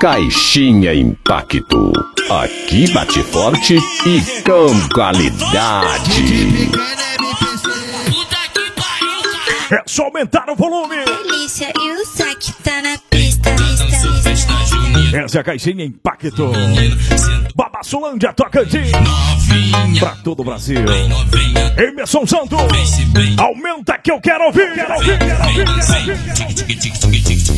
Caixinha Impacto. Aqui bate forte e com qualidade. É só aumentar o volume. Delícia e o saque tá na pista. Essa é a Caixinha Impacto. Babassolândia, Tocantins. Pra todo o Brasil. Emerson Santos. Aumenta que eu quero ouvir. Quero ouvir.